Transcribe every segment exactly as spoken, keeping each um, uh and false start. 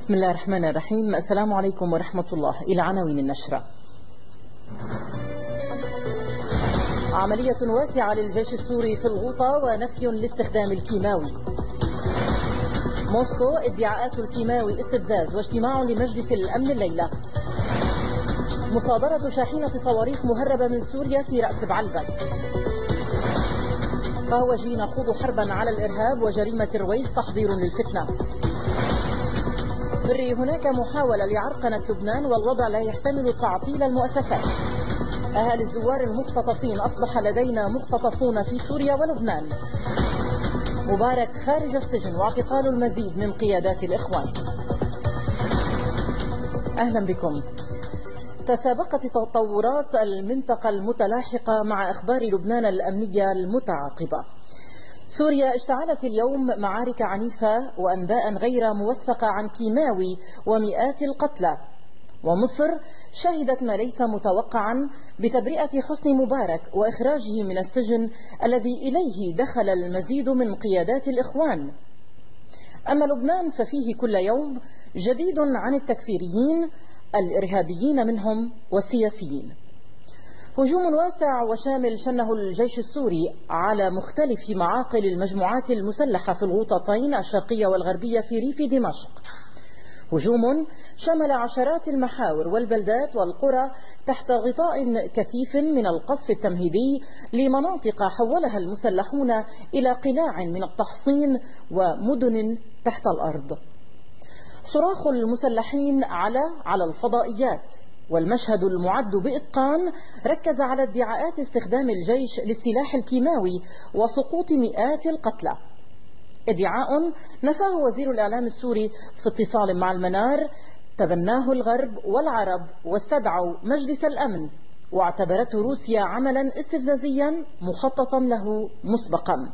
بسم الله الرحمن الرحيم. السلام عليكم ورحمة الله. إلى عناوين النشرة. عملية واسعة للجيش السوري في الغوطة ونفي لاستخدام الكيماوي. موسكو ادعاءات الكيماوي استفزاز واجتماع لمجلس الأمن الليلة. مصادرة شاحنة صواريخ مهربة من سوريا في رأس بعلبك. قهوجي نخوض حربا على الإرهاب وجريمة الرويس تحضير للفتنة. بري هناك محاولة لعرقنة لبنان والوضع لا يحتمل تعطيل المؤسسات. أهالي الزوار المختطفين أصبح لدينا مختطفون في سوريا ولبنان. مبارك خارج السجن واعتقال المزيد من قيادات الإخوان. أهلا بكم. تسابقت تطورات المنطقة المتلاحقة مع أخبار لبنان الأمنية المتعاقبة. سوريا اشتعلت اليوم معارك عنيفة وأنباء غير موثقة عن كيماوي ومئات القتلى. ومصر شهدت ما ليس متوقعا بتبرئة حسني مبارك وإخراجه من السجن الذي إليه دخل المزيد من قيادات الإخوان. أما لبنان ففيه كل يوم جديد عن التكفيريين الإرهابيين منهم والسياسيين. هجوم واسع وشامل شنه الجيش السوري على مختلف معاقل المجموعات المسلحة في الغوطتين الشرقية والغربية في ريف دمشق. هجوم شمل عشرات المحاور والبلدات والقرى تحت غطاء كثيف من القصف التمهيدي لمناطق حولها المسلحون إلى قلاع من التحصين ومدن تحت الأرض. صراخ المسلحين على على الفضائيات، والمشهد المعد بإتقان ركز على ادعاءات استخدام الجيش للسلاح الكيماوي وسقوط مئات القتلى. ادعاء نفاه وزير الإعلام السوري في اتصال مع المنار، تبناه الغرب والعرب واستدعوا مجلس الأمن، واعتبرته روسيا عملا استفزازيا مخططا له مسبقا.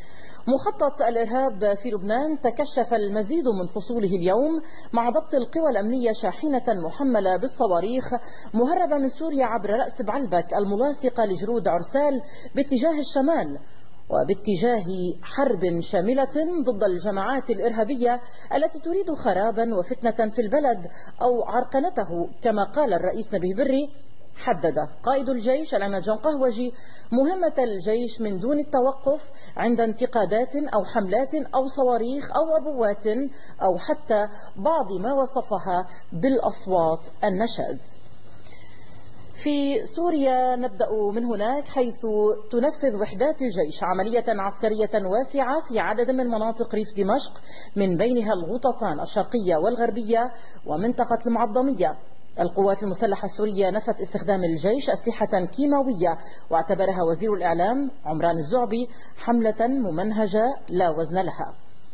مخطط الإرهاب في لبنان تكشف المزيد من فصوله اليوم مع ضبط القوى الأمنية شاحنة محملة بالصواريخ مهربة من سوريا عبر رأس بعلبك الملاصقة لجرود عرسال باتجاه الشمال، وباتجاه حرب شاملة ضد الجماعات الإرهابية التي تريد خرابا وفتنة في البلد أو عرقنته كما قال الرئيس نبيه بري. حدد قائد الجيش العماد جان قهوجي مهمة الجيش من دون التوقف عند انتقادات أو حملات أو صواريخ أو عبوات أو حتى بعض ما وصفها بالأصوات النشاز. في سوريا نبدأ من هناك، حيث تنفذ وحدات الجيش عملية عسكرية واسعة في عدد من مناطق ريف دمشق من بينها الغوطتان الشرقية والغربية ومنطقة المعظمية. القوات المسلحة السورية نفت استخدام الجيش أسلحة كيماوية، واعتبرها وزير الإعلام عمران الزعبي حملة ممنهجة لا وزن لها.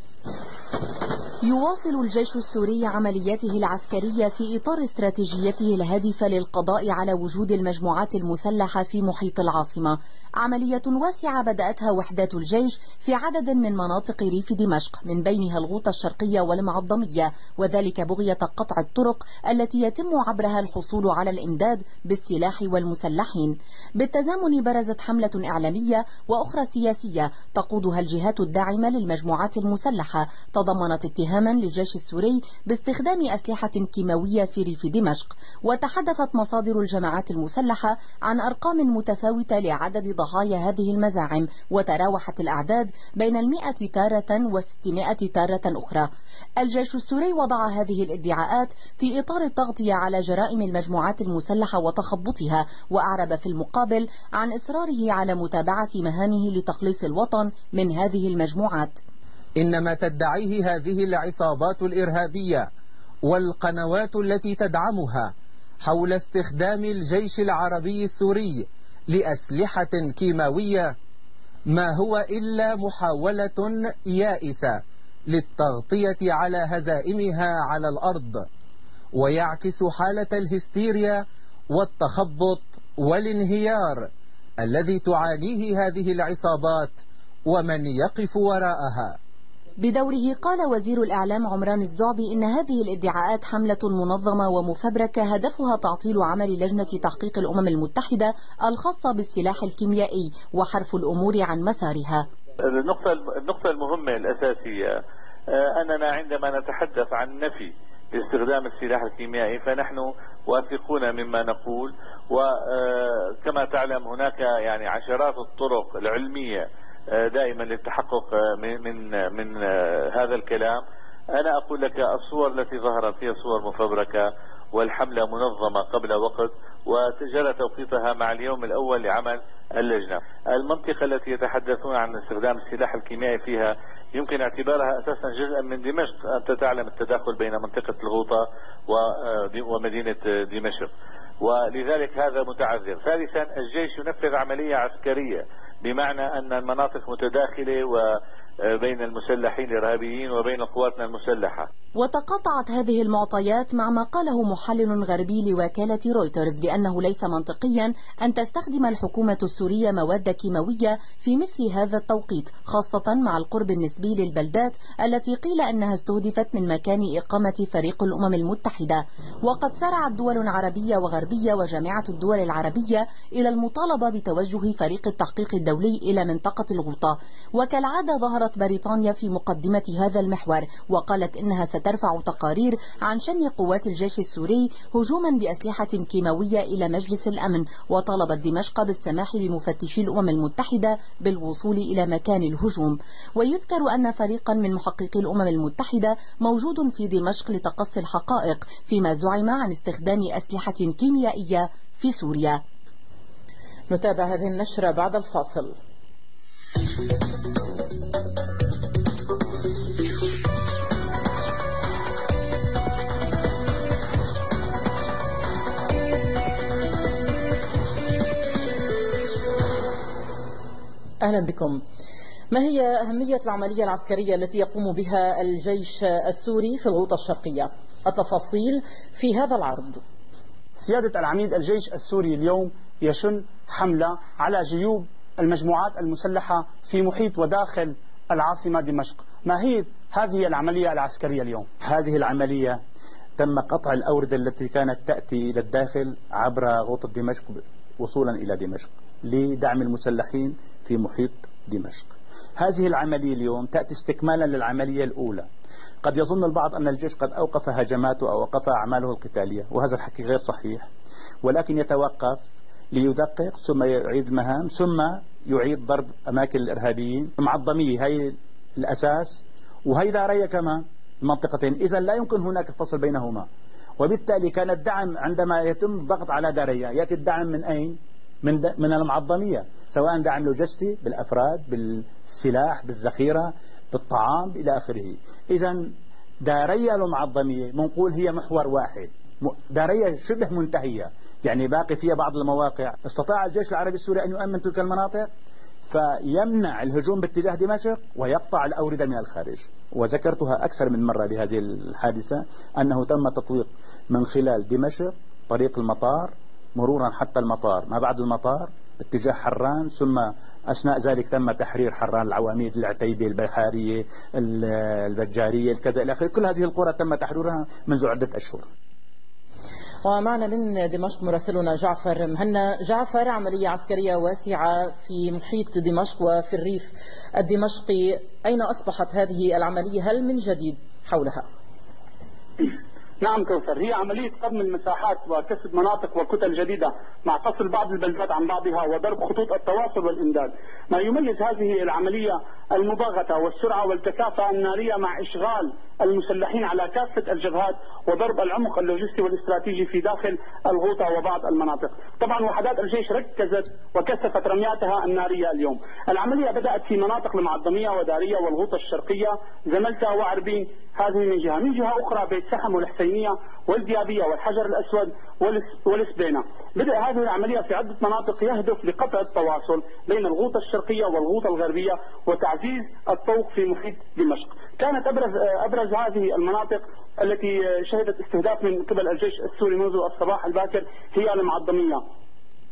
يواصل الجيش السوري عملياته العسكرية في إطار استراتيجيته الهادفة للقضاء على وجود المجموعات المسلحة في محيط العاصمة. عملية واسعة بدأتها وحدات الجيش في عدد من مناطق ريف دمشق من بينها الغوطة الشرقية والمعظمية، وذلك بغية قطع الطرق التي يتم عبرها الحصول على الإمداد بالسلاح والمسلحين. بالتزامن برزت حملة إعلامية وأخرى سياسية تقودها الجهات الداعمة للمجموعات المسلحة تضمنت اتهاما للجيش السوري باستخدام أسلحة كيماوية في ريف دمشق. وتحدثت مصادر الجماعات المسلحة عن أرقام متفاوتة لعدد ضحايا هذه المزاعم، وتراوحت الأعداد بين المئة تارة وستمائة تارة أخرى. الجيش السوري وضع هذه الادعاءات في إطار التغطية على جرائم المجموعات المسلحة وتخبطها، وأعرب في المقابل عن إصراره على متابعة مهامه لتخليص الوطن من هذه المجموعات. إنما تدعيه هذه العصابات الإرهابية والقنوات التي تدعمها حول استخدام الجيش العربي السوري لأسلحة كيماوية ما هو إلا محاولة يائسة للتغطية على هزائمها على الأرض، ويعكس حالة الهستيريا والتخبط والانهيار الذي تعانيه هذه العصابات ومن يقف وراءها. بدوره قال وزير الإعلام عمران الزعبي إن هذه الادعاءات حملة منظمة ومفبركة هدفها تعطيل عمل لجنة تحقيق الأمم المتحدة الخاصة بالسلاح الكيميائي وحرف الأمور عن مسارها. النقطة النقطة المهمة الأساسية أننا عندما نتحدث عن نفي لاستخدام السلاح الكيميائي، فنحن واثقون مما نقول. وكما تعلم هناك يعني عشرات الطرق العلمية دائما للتحقق من من من هذا الكلام. أنا أقول لك الصور التي ظهرت هي صور مفبركة، والحملة منظمة قبل وقت وجرى توقيتها مع اليوم الأول لعمل اللجنة. المنطقة التي يتحدثون عن استخدام السلاح الكيميائي فيها يمكن اعتبارها أساسا جزءا من دمشق. أنت تعلم التداخل بين منطقة الغوطة ومدينة دمشق، ولذلك هذا متعذر. ثالثا الجيش ينفذ عملية عسكرية، بمعنى أن المناطق متداخلة وبين المسلحين الإرهابيين وبين قواتنا المسلحة. وتقاطعت هذه المعطيات مع ما قاله محلل غربي لوكالة رويترز بأنه ليس منطقيا أن تستخدم الحكومة السورية مواد كيماوية في مثل هذا التوقيت، خاصة مع القرب النسبي للبلدات التي قيل أنها استهدفت من مكان إقامة فريق الأمم المتحدة. وقد سارعت دول عربية وغربية وجامعة الدول العربية إلى المطالبة بتوجه فريق التحقيق الدولي إلى منطقة الغوطة. وكالعادة ظهرت بريطانيا في مقدمة هذا المحور، وقالت إنها سترفع تقارير عن شن قوات الجيش السوري هجوما بأسلحة كيماوية إلى مجلس الأمن، وطلبت دمشق بالسماح لمفتشي الأمم المتحدة بالوصول إلى مكان الهجوم. ويذكر أن فريقا من محققي الأمم المتحدة موجود في دمشق لتقصي الحقائق فيما زعم عن استخدام أسلحة كيميائية في سوريا. نتابع هذه النشرة بعد الفاصل. أهلا بكم. ما هي أهمية العملية العسكرية التي يقوم بها الجيش السوري في الغوطة الشرقية؟ التفاصيل في هذا العرض. سيادة العميد، الجيش السوري اليوم يشن حملة على جيوب المجموعات المسلحة في محيط وداخل العاصمة دمشق. ما هي هذه العملية العسكرية اليوم؟ هذه العملية تم قطع الأوردة التي كانت تأتي إلى الداخل عبر غوطة دمشق وصولا إلى دمشق لدعم المسلحين في محيط دمشق. هذه العملية اليوم تأتي استكمالا للعملية الأولى. قد يظن البعض أن الجيش قد أوقف هجماته أو أوقف أعماله القتالية، وهذا الحكي غير صحيح، ولكن يتوقف ليدقق ثم يعيد المهام ثم يعيد ضرب أماكن الإرهابيين. معظمية هي الأساس، وهي دارية كمان المنطقتين، إذا لا يمكن هناك فصل بينهما. وبالتالي كان الدعم عندما يتم الضغط على دارية يأتي الدعم من أين؟ من, من المعظمية، سواء دعم لوجستي بالأفراد بالسلاح بالذخيرة بالطعام إلى آخره. إذا دارية المعظمية منقول هي محور واحد، دارية شبه منتهية، يعني باقي فيها بعض المواقع. استطاع الجيش العربي السوري أن يؤمن تلك المناطق فيمنع الهجوم باتجاه دمشق ويقطع الأوردة من الخارج. وذكرتها أكثر من مرة بهذه الحادثة أنه تم تطويق من خلال دمشق طريق المطار مرورا حتى المطار، ما بعد المطار اتجاه حران، ثم أثناء ذلك تم تحرير حران، العواميد، العتيبة، البحارية، البجارية، الكذا إلى آخره. كل هذه القرى تم تحريرها منذ عدة أشهر. ومعنا من دمشق مراسلنا جعفر مهنا. جعفر، عملية عسكرية واسعة في محيط دمشق وفي الريف الدمشقي، أين أصبحت هذه العملية؟ هل من جديد حولها؟ نعم كوثر، هي عملية قضم المساحات وكسب مناطق وكتل جديدة مع فصل بعض البلدات عن بعضها وضرب خطوط التواصل والإمداد. ما يميز هذه العملية المباغتة والسرعة والكثافة النارية مع إشغال المسلحين على كافة الجبهات وضرب العمق اللوجستي والاستراتيجي في داخل الغوطة وبعض المناطق. طبعا وحدات الجيش ركزت وكثفت رمياتها النارية اليوم. العملية بدأت في مناطق المعظمية ودارية والغوطة الشرقية، زملتة وعربين، هذه من جهة. من جهة أخرى بيت سحم والحسينية والديابية والحجر الأسود والسبينة. بدأ هذه العملية في عدة مناطق يهدف لقطع التواصل بين الغوطة الشرقية والغوطة الغربية وتعزيز الطوق في محيط دمشق. كانت أبرز, أبرز هذه المناطق التي شهدت استهداف من قبل الجيش السوري منذ الصباح الباكر هي المعظمية.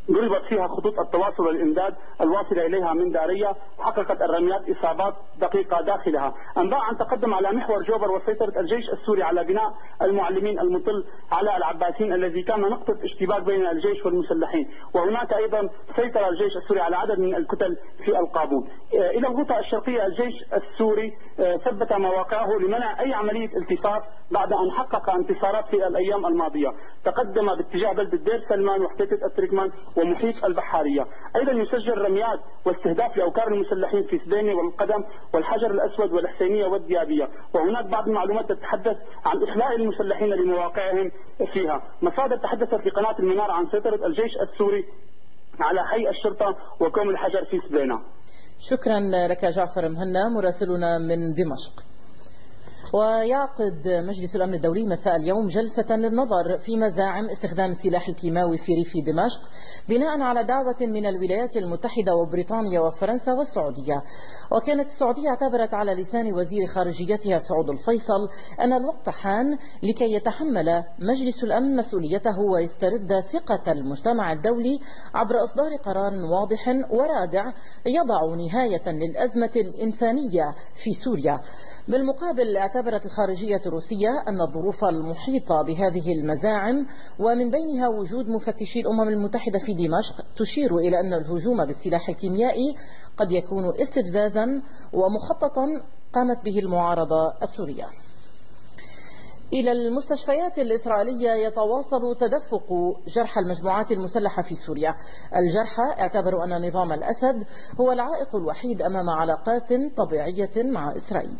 ضربت فيها خطوط التواصل والإمداد الواصلة إليها من دارية، حققت الرميات إصابات دقيقة داخلها. أنباء عن تقدم على محور جوبر وسيطرة الجيش السوري على بناء المعلمين المطل على العباسيين الذي كان نقطة اشتباك بين الجيش والمسلحين، وهناك أيضا سيطر الجيش السوري على عدد من الكتل في القابون. إلى الغوطة الشرقية الجيش السوري ثبت مواقعه لمنع أي عملية التفاف بعد أن حقق انتصارات في الأيام الماضية. تقدم باتجاه بلدة دير سلمان وحتيتة التركمان ومحيط البحارية. أيضا يسجل رميات واستهداف لأوكار المسلحين في سدينة والقدم والحجر الأسود والحسينية والديابية، وهناك بعض المعلومات تتحدث عن إخلاء المسلحين لمواقعهم فيها. مصادر تحدثت لقناة المنار عن سيطرة الجيش السوري على حي الشرطة وكوم الحجر في سدينة. شكرا لك جعفر مهنا مراسلنا من دمشق. ويعقد مجلس الأمن الدولي مساء اليوم جلسة للنظر في مزاعم استخدام السلاح الكيماوي في ريف دمشق بناء على دعوة من الولايات المتحدة وبريطانيا وفرنسا والسعودية. وكانت السعودية اعتبرت على لسان وزير خارجيتها سعود الفيصل أن الوقت حان لكي يتحمل مجلس الأمن مسؤوليته ويسترد ثقة المجتمع الدولي عبر إصدار قرار واضح ورادع يضع نهاية للأزمة الإنسانية في سوريا. بالمقابل اعتبرت الخارجية الروسية أن الظروف المحيطة بهذه المزاعم ومن بينها وجود مفتشي الأمم المتحدة في دمشق تشير إلى أن الهجوم بالسلاح الكيميائي قد يكون استفزازا ومخططا قامت به المعارضة السورية. إلى المستشفيات الإسرائيلية يتواصل تدفق جرحى المجموعات المسلحة في سوريا. الجرحى اعتبروا أن نظام الأسد هو العائق الوحيد أمام علاقات طبيعية مع إسرائيل.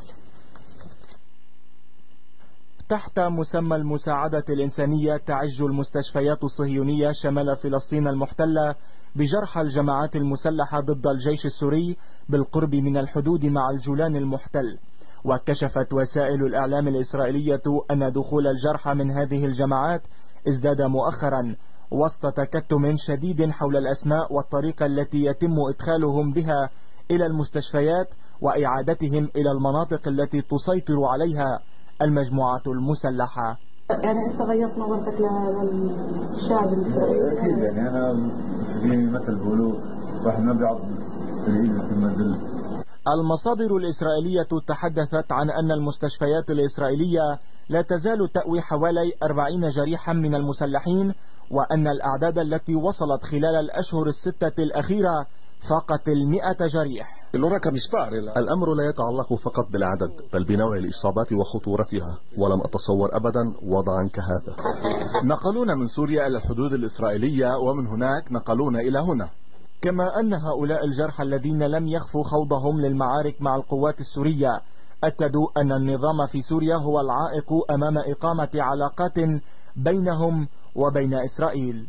تحت مسمى المساعدة الإنسانية تعج المستشفيات الصهيونية شمال فلسطين المحتلة بجرحى الجماعات المسلحة ضد الجيش السوري بالقرب من الحدود مع الجولان المحتل. وكشفت وسائل الإعلام الإسرائيلية أن دخول الجرحى من هذه الجماعات ازداد مؤخرا وسط تكتم شديد حول الأسماء والطريقة التي يتم إدخالهم بها إلى المستشفيات وإعادتهم إلى المناطق التي تسيطر عليها المجموعات المسلحة. يعني هسه غيرت نظرتك للشعب الإسرائيلي؟ أكيد، يعني أنا في مثل بيقولوا واحد ما بيعض الإيد تمدل. المصادر الإسرائيلية تحدثت عن أن المستشفيات الإسرائيلية لا تزال تأوي حوالي أربعين جريحا من المسلحين، وأن الأعداد التي وصلت خلال الأشهر الستة الأخيرة فاقت المئة جريح. الأمر لا يتعلق فقط بالعدد بل بنوع الإصابات وخطورتها، ولم أتصور أبدا وضعا كهذا. نقلونا من سوريا إلى الحدود الإسرائيلية ومن هناك نقلونا إلى هنا. كما أن هؤلاء الجرحى الذين لم يخفوا خوضهم للمعارك مع القوات السورية أكدوا أن النظام في سوريا هو العائق أمام إقامة علاقات بينهم وبين إسرائيل.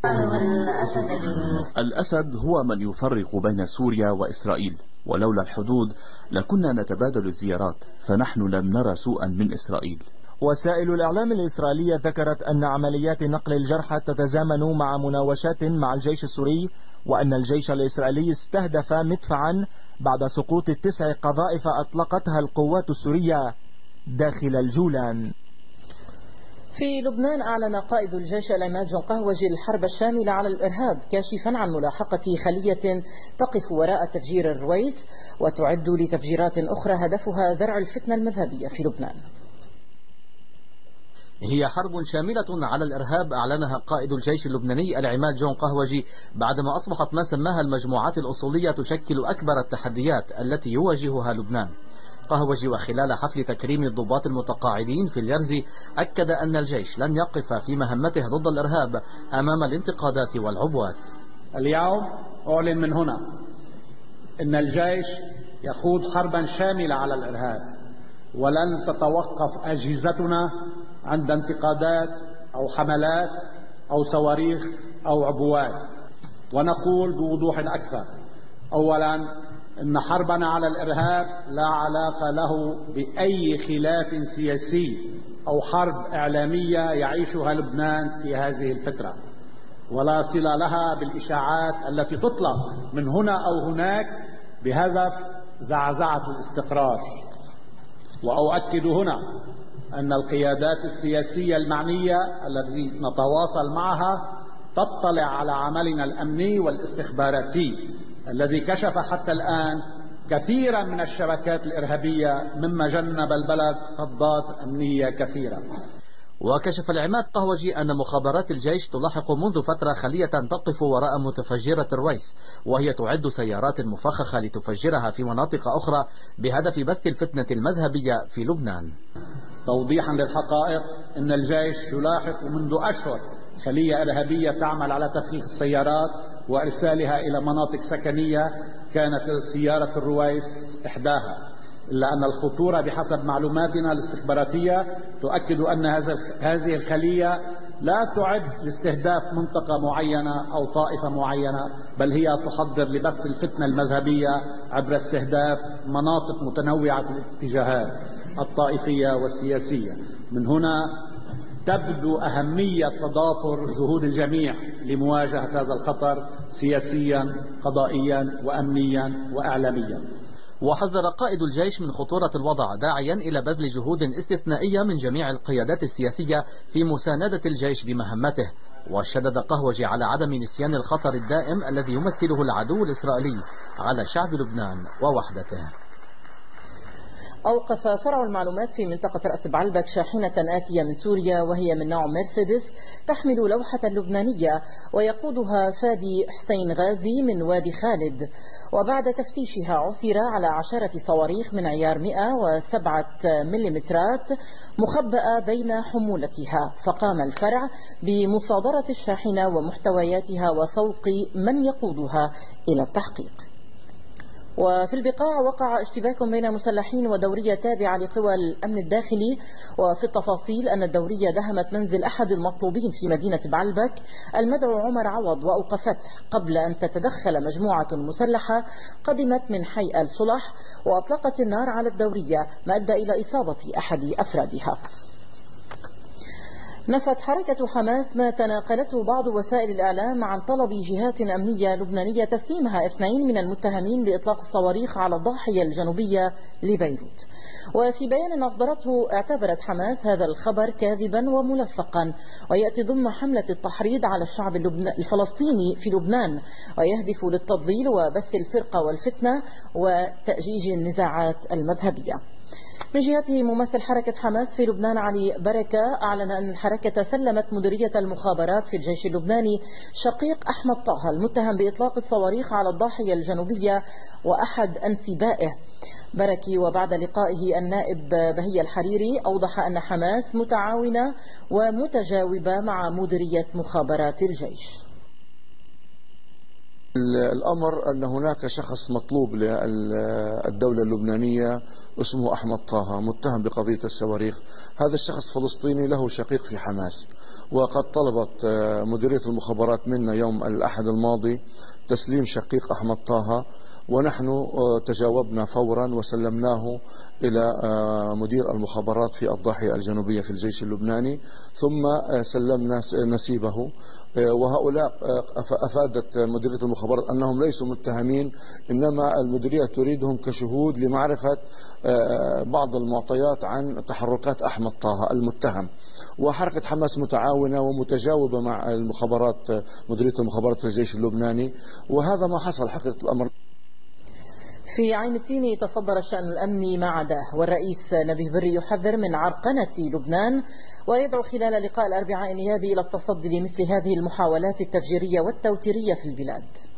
الأسد هو من يفرق بين سوريا وإسرائيل، ولولا الحدود لكنا نتبادل الزيارات، فنحن لم نرى سوءا من إسرائيل. وسائل الإعلام الإسرائيلية ذكرت أن عمليات نقل الجرحى تتزامن مع مناوشات مع الجيش السوري، وأن الجيش الإسرائيلي استهدف مدفعا بعد سقوط التسع قذائف أطلقتها القوات السورية داخل الجولان. في لبنان أعلن قائد الجيش العماد جون قهوجي الحرب الشاملة على الإرهاب، كاشفا عن ملاحقة خلية تقف وراء تفجير الرويس وتعد لتفجيرات أخرى هدفها زرع الفتنة المذهبية في لبنان. هي حرب شاملة على الإرهاب أعلنها قائد الجيش اللبناني العماد جون قهوجي بعدما أصبحت ما سماها المجموعات الأصولية تشكل أكبر التحديات التي يواجهها لبنان. قهوجي وخلال حفل تكريم الضباط المتقاعدين في اليرزي أكد أن الجيش لن يقف في مهمته ضد الإرهاب أمام الانتقادات والعبوات. اليوم أعلن من هنا أن الجيش يخوض حربا شاملة على الإرهاب، ولن تتوقف أجهزتنا عند انتقادات أو حملات أو صواريخ أو عبوات. ونقول بوضوح أكثر: أولا، إن حربنا على الإرهاب لا علاقة له بأي خلاف سياسي أو حرب إعلامية يعيشها لبنان في هذه الفترة، ولا صلة لها بالإشاعات التي تطلق من هنا أو هناك بهدف زعزعة الاستقرار. وأؤكد هنا أن القيادات السياسية المعنية التي نتواصل معها تطلع على عملنا الأمني والاستخباراتي الذي كشف حتى الآن كثيرا من الشبكات الإرهابية، مما جنب البلد خضات أمنية كثيرة. وكشف العماد قهوجي أن مخابرات الجيش تلاحق منذ فترة خلية تقف وراء متفجرة الرويس، وهي تعد سيارات مفخخة لتفجرها في مناطق أخرى بهدف بث الفتنة المذهبية في لبنان. توضيحا للحقائق، أن الجيش يلاحق منذ أشهر خلية إرهابية تعمل على تفخيخ السيارات وإرسالها إلى مناطق سكنية، كانت سيارة الرويس إحداها، إلا أن الخطورة بحسب معلوماتنا الاستخباراتية تؤكد أن هذه الخلية لا تعد لاستهداف منطقة معينة أو طائفة معينة، بل هي تحضر لبث الفتنة المذهبية عبر استهداف مناطق متنوعة الاتجاهات الطائفية والسياسية. من هنا تبدو أهمية تضافر جهود الجميع لمواجهة هذا الخطر سياسيا، قضائيا، وأمنيا، وإعلاميا. وحذر قائد الجيش من خطورة الوضع، داعيا إلى بذل جهود استثنائية من جميع القيادات السياسية في مساندة الجيش بمهمته. وشدد قهوجي على عدم نسيان الخطر الدائم الذي يمثله العدو الإسرائيلي على شعب لبنان ووحدته. أوقف فرع المعلومات في منطقة رأس بعلبك شاحنة آتية من سوريا، وهي من نوع مرسيدس تحمل لوحة لبنانية، ويقودها فادي حسين غازي من وادي خالد. وبعد تفتيشها عثر على عشرة صواريخ من عيار مئة وسبعة مليمترات مخبأة بين حمولتها، فقام الفرع بمصادرة الشاحنة ومحتوياتها وسوق من يقودها إلى التحقيق. وفي البقاع وقع اشتباك بين مسلحين ودورية تابعة لقوى الأمن الداخلي، وفي التفاصيل أن الدورية دهمت منزل أحد المطلوبين في مدينة بعلبك المدعو عمر عوض وأوقفته قبل أن تتدخل مجموعة مسلحة قدمت من حي آل صلح وأطلقت النار على الدورية، ما أدى إلى إصابة أحد أفرادها. نفت حركة حماس ما تناقلته بعض وسائل الإعلام عن طلب جهات أمنية لبنانية تسليمها اثنين من المتهمين بإطلاق الصواريخ على الضاحية الجنوبية لبيروت. وفي بيان أصدرته اعتبرت حماس هذا الخبر كاذبا وملفقا، ويأتي ضمن حملة التحريض على الشعب الفلسطيني في لبنان، ويهدف للتضليل وبث الفرقة والفتنة وتأجيج النزاعات المذهبية. من جهته ممثل حركة حماس في لبنان علي بركة أعلن أن الحركة سلمت مديرية المخابرات في الجيش اللبناني شقيق أحمد طه المتهم بإطلاق الصواريخ على الضاحية الجنوبية وأحد أنسبائه. بركي وبعد لقائه النائب بهي الحريري أوضح أن حماس متعاونة ومتجاوبة مع مديرية مخابرات الجيش. الأمر أن هناك شخص مطلوب للدولة اللبنانية اسمه أحمد طه متهم بقضية الصواريخ. هذا الشخص فلسطيني له شقيق في حماس، وقد طلبت مديرية المخابرات منا يوم الأحد الماضي تسليم شقيق أحمد طه، ونحن تجاوبنا فورا وسلمناه إلى مدير المخابرات في الضاحية الجنوبية في الجيش اللبناني، ثم سلمنا نسيبه. وهؤلاء أفادت مديرية المخابرات أنهم ليسوا متهمين، إنما المديرية تريدهم كشهود لمعرفة بعض المعطيات عن تحركات أحمد طه المتهم. وحركة حماس متعاونة ومتجاوبة مع المخابرات، مديرية المخابرات في الجيش اللبناني، وهذا ما حصل حقيقة الأمر. في عين التين تصدر الشأن الأمني ما عداه، والرئيس نبيه بري يحذر من عرقنة لبنان، ويدعو خلال لقاء الأربعاء النيابي إلى التصدي لمثل هذه المحاولات التفجيرية والتوتيرية في البلاد.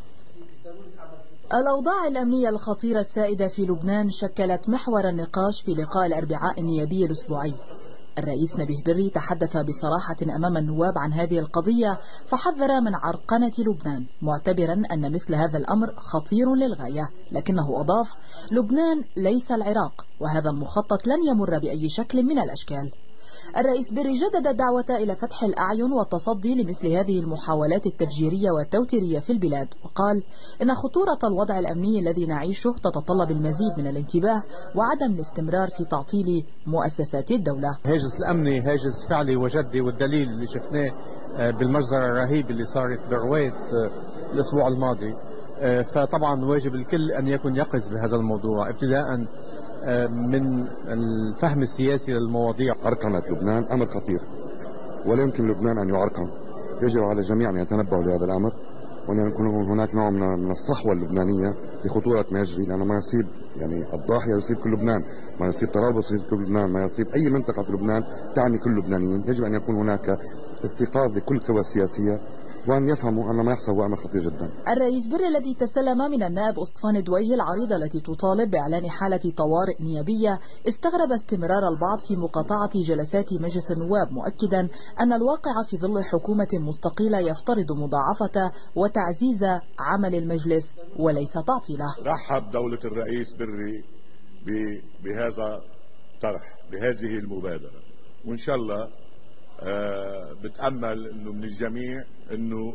الأوضاع الأمنية الخطيرة السائدة في لبنان شكلت محور النقاش في لقاء الأربعاء النيابي الأسبوعي. الرئيس نبيه بري تحدث بصراحة أمام النواب عن هذه القضية، فحذر من عرقنة لبنان، معتبرا أن مثل هذا الأمر خطير للغاية، لكنه أضاف: لبنان ليس العراق، وهذا المخطط لن يمر بأي شكل من الأشكال. الرئيس بري جدد الدعوة إلى فتح الأعين والتصدي لمثل هذه المحاولات التفجيرية والتوتيرية في البلاد، وقال إن خطورة الوضع الأمني الذي نعيشه تتطلب المزيد من الانتباه وعدم الاستمرار في تعطيل مؤسسات الدولة. هاجس الأمني هاجس فعلي وجدي، والدليل اللي شفناه بالمجزرة الرهيبة اللي صارت بالرويس الأسبوع الماضي. فطبعا واجب الكل أن يكون يقظ بهذا الموضوع، ابتداء من الفهم السياسي للمواضيع. عرقنة لبنان أمر خطير، ولا يمكن لبنان أن يعرقن. يجب على الجميع أن يتنبهوا لهذا الأمر، وأن يكون هناك نوع من الصحوة اللبنانية لخطورة ما يجري، لأن ما يصيب يعني الضاحية يصيب كل لبنان، ما يصيب طرابلس يصيب كل لبنان، ما يصيب أي منطقة في لبنان تعني كل اللبنانيين. يجب أن يكون هناك استيقاظ لكل القوى السياسية، وأن يفهموا أن ما يحصل هو أمر خطير جدا. الرئيس بري الذي تسلم من النائب أسطفان دويه العريضة التي تطالب بإعلان حالة طوارئ نيابية استغرب استمرار البعض في مقاطعة جلسات مجلس النواب، مؤكدا أن الواقع في ظل حكومة مستقلة يفترض مضاعفة وتعزيز عمل المجلس وليس تعطيله. رحب دولة الرئيس بري بهذا الطرح، بهذه المبادرة، وإن شاء الله آه بتأمل انه من الجميع انه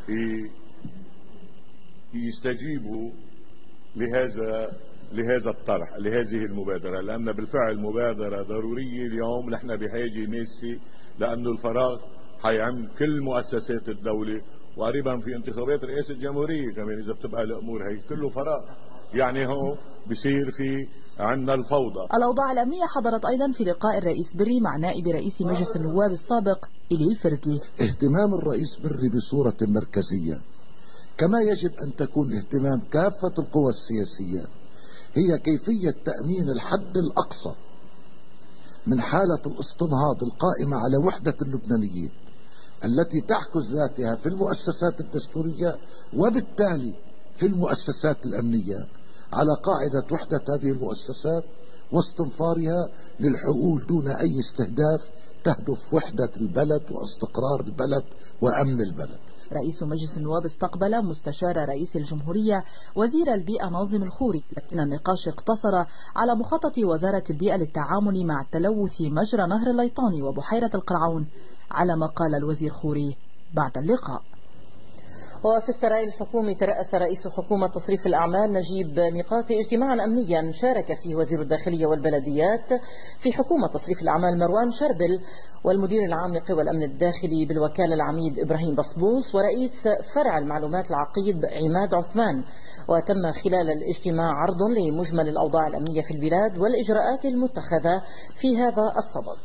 يستجيبوا لهذا لهذا الطرح، لهذه المبادرة، لأن بالفعل مبادرة ضرورية اليوم. نحن بحاجة ماسة، لأنه الفراغ حيعم كل مؤسسات الدولة، وقريبا في انتخابات رئاسة الجمهورية كمان إذا بتبقى الأمور هي كله فراغ، يعني هو بصير في عندنا الفوضى. الأوضاع الأمنية حضرت أيضا في لقاء الرئيس بري مع نائب رئيس مجلس النواب السابق إلي الفرزلي. اهتمام الرئيس بري بصورة مركزية، كما يجب أن تكون اهتمام كافة القوى السياسية، هي كيفية تأمين الحد الأقصى من حالة الاستنهاض القائمة على وحدة اللبنانيين التي تعكس ذاتها في المؤسسات الدستورية وبالتالي في المؤسسات الأمنية، على قاعدة وحدة هذه المؤسسات واستنفارها للحقول دون أي استهداف تهدف وحدة البلد واستقرار البلد وأمن البلد. رئيس مجلس النواب استقبل مستشار رئيس الجمهورية وزير البيئة ناظم الخوري، لكن النقاش اقتصر على مخطط وزارة البيئة للتعامل مع تلوث مجرى نهر الليطاني وبحيرة القرعون، على ما قال الوزير خوري بعد اللقاء. وفي السراي الحكومي ترأس رئيس حكومة تصريف الأعمال نجيب ميقاتي اجتماعا أمنيا شارك فيه وزير الداخلية والبلديات في حكومة تصريف الأعمال مروان شربل، والمدير العام لقوى الأمن الداخلي بالوكالة العميد إبراهيم بصبوس، ورئيس فرع المعلومات العقيد عماد عثمان. وتم خلال الاجتماع عرض لمجمل الأوضاع الأمنية في البلاد والإجراءات المتخذة في هذا الصدد.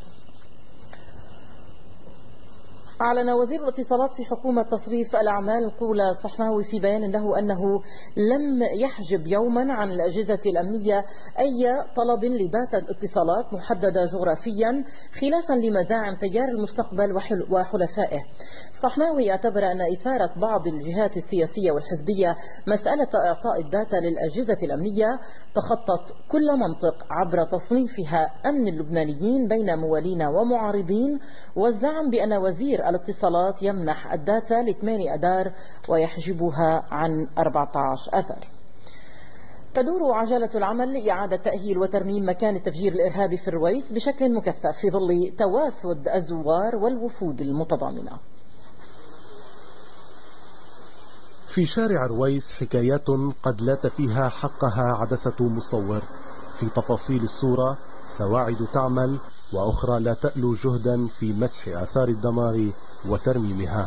أعلن وزير الاتصالات في حكومة تصريف الأعمال قولة الصحناوي في بيان له أنه لم يحجب يوما عن الأجهزة الأمنية أي طلب لداتا اتصالات محددة جغرافيا خلافا لمزاعم تيار المستقبل وحلفائه. الصحناوي اعتبر أن إثارة بعض الجهات السياسية والحزبية مسألة إعطاء الداتا للأجهزة الأمنية تخطت كل منطق عبر تصنيفها أمن اللبنانيين بين موالين ومعارضين، والزعم بأن وزير الاتصالات يمنح الداتا لثمانية أدار ويحجبها عن أربعة عشر أثر. تدور عجلة العمل لإعادة تأهيل وترميم مكان التفجير الإرهابي في الرويس بشكل مكثف في ظل توافد الزوار والوفود المتضامنة. في شارع رويس حكايات قد لات فيها حقها عدسة مصور. في تفاصيل الصورة سواعد تعمل وأخرى لا تألو جهدا في مسح آثار الدمار وترميمها.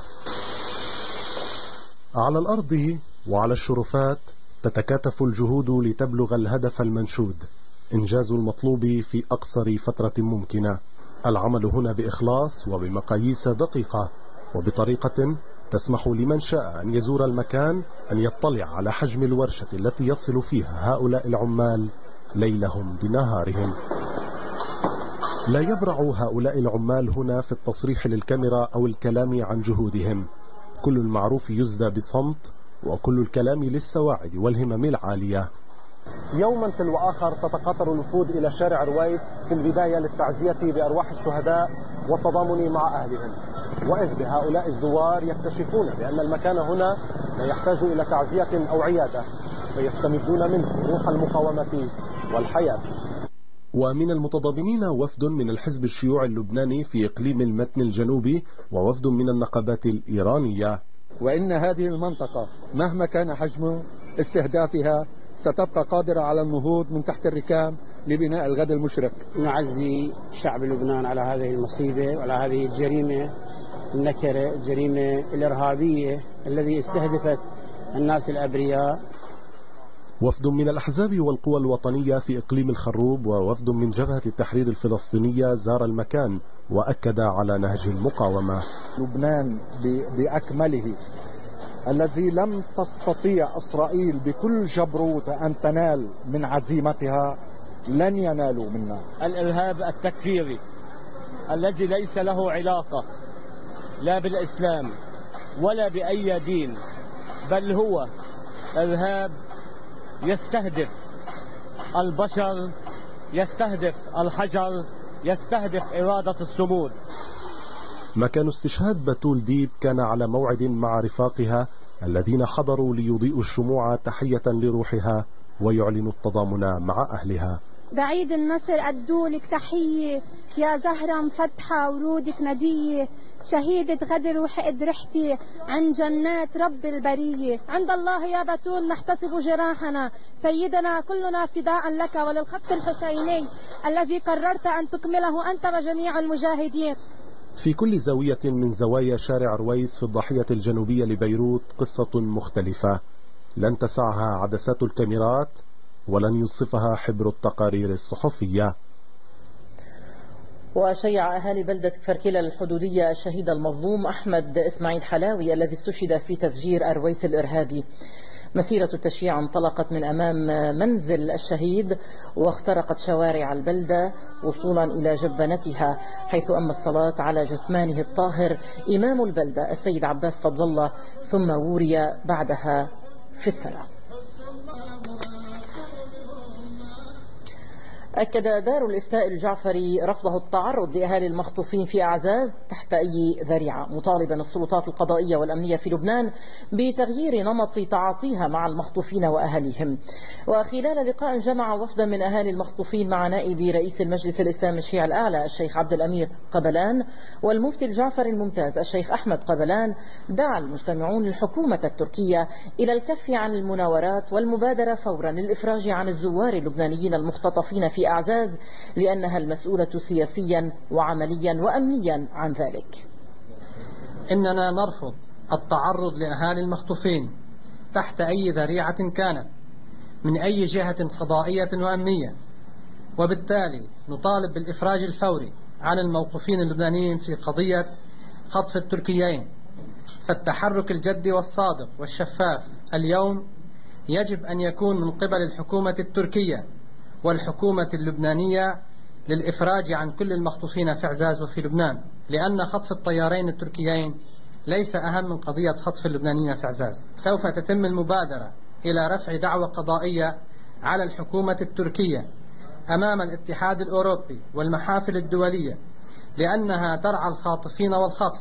على الأرض وعلى الشرفات تتكاتف الجهود لتبلغ الهدف المنشود، إنجاز المطلوب في أقصر فترة ممكنة. العمل هنا بإخلاص وبمقاييس دقيقة وبطريقة تسمح لمن شاء أن يزور المكان أن يطلع على حجم الورشة التي يصل فيها هؤلاء العمال ليلهم بنهارهم. لا يبرع هؤلاء العمال هنا في التصريح للكاميرا أو الكلام عن جهودهم. كل المعروف يزدى بصمت، وكل الكلام للسواعد والهمم العالية. يوما تلو آخر تتقاطر الوفود إلى شارع رويس في البداية للتعزية بأرواح الشهداء والتضامن مع أهلهم، وإذ بهؤلاء الزوار يكتشفون بأن المكان هنا لا يحتاج إلى تعزية أو عيادة، فيستمدون منه روح المقاومة والحياة. ومن المتضامنين وفد من الحزب الشيوعي اللبناني في إقليم المتن الجنوبي، ووفد من النقابات الإيرانية. وإن هذه المنطقة مهما كان حجم استهدافها ستبقى قادرة على النهوض من تحت الركام لبناء الغد المشرق. نعزي شعب لبنان على هذه المصيبة وعلى هذه الجريمة النكرة، الجريمة الإرهابية الذي استهدفت الناس الأبرياء. وفد من الأحزاب والقوى الوطنية في إقليم الخروب ووفد من جبهة التحرير الفلسطينية زار المكان وأكد على نهج المقاومة. لبنان بأكمله الذي لم تستطيع إسرائيل بكل جبروت أن تنال من عزيمتها لن ينالوا منا. الإرهاب التكفيري الذي ليس له علاقة لا بالإسلام ولا بأي دين، بل هو إرهاب يستهدف البشر، يستهدف الحجر، يستهدف إرادة الصمود. مكان استشهاد بتول ديب كان على موعد مع رفاقها الذين حضروا ليضيئوا الشموع تحية لروحها ويعلنوا التضامن مع أهلها. بعيد النصر أدولك تحية يا زهرة مفتحة ورودك ندية، شهيدة غدر وحقد ريحتي عن جنات رب البرية. عند الله يا بتول نحتسب جراحنا، سيدنا كلنا فداء لك وللخط الحسيني الذي قررت أن تكمله أنت وجميع المجاهدين. في كل زاوية من زوايا شارع رويس في الضاحية الجنوبية لبيروت قصة مختلفة لن تسعها عدسات الكاميرات ولن ينصفها حبر التقارير الصحفية. وشيع أهالي بلدة كفركيلة الحدودية الشهيد المظلوم أحمد إسماعيل حلاوي الذي استشهد في تفجير أرويس الإرهابي. مسيرة التشييع انطلقت من أمام منزل الشهيد واخترقت شوارع البلدة وصولا إلى جبنتها، حيث أما الصلاة على جثمانه الطاهر إمام البلدة السيد عباس فضل الله، ثم وري بعدها في الثرى. أكد دار الإفتاء الجعفري رفضه التعرض لأهالي المخطوفين في أعزاز تحت أي ذريعة، مطالبا السلطات القضائية والأمنية في لبنان بتغيير نمط تعاطيها مع المخطوفين وأهاليهم. وخلال لقاء جمع وفدا من أهالي المخطوفين مع نائب رئيس المجلس الإسلامي الشيعي الأعلى الشيخ عبد الأمير قبلان والمفتي الجعفري الممتاز الشيخ أحمد قبلان، دعا المجتمعون الحكومة التركية إلى الكف عن المناورات والمبادرة فورا للإفراج عن الزوار اللبنانيين المختطفين في أعزاز لأنها المسؤولة سياسيا وعمليا وأمنيا عن ذلك. إننا نرفض التعرض لأهالي المخطوفين تحت أي ذريعة كانت من أي جهة قضائية وأمنية، وبالتالي نطالب بالإفراج الفوري عن الموقوفين اللبنانيين في قضية خطف التركيين. فالتحرك الجدي والصادق والشفاف اليوم يجب أن يكون من قبل الحكومة التركية والحكومة اللبنانية للإفراج عن كل المخطوفين في أعزاز وفي لبنان، لأن خطف الطيارين التركيين ليس أهم من قضية خطف اللبنانيين في أعزاز. سوف تتم المبادرة إلى رفع دعوى قضائية على الحكومة التركية أمام الاتحاد الأوروبي والمحافل الدولية لأنها ترعى الخاطفين والخطف.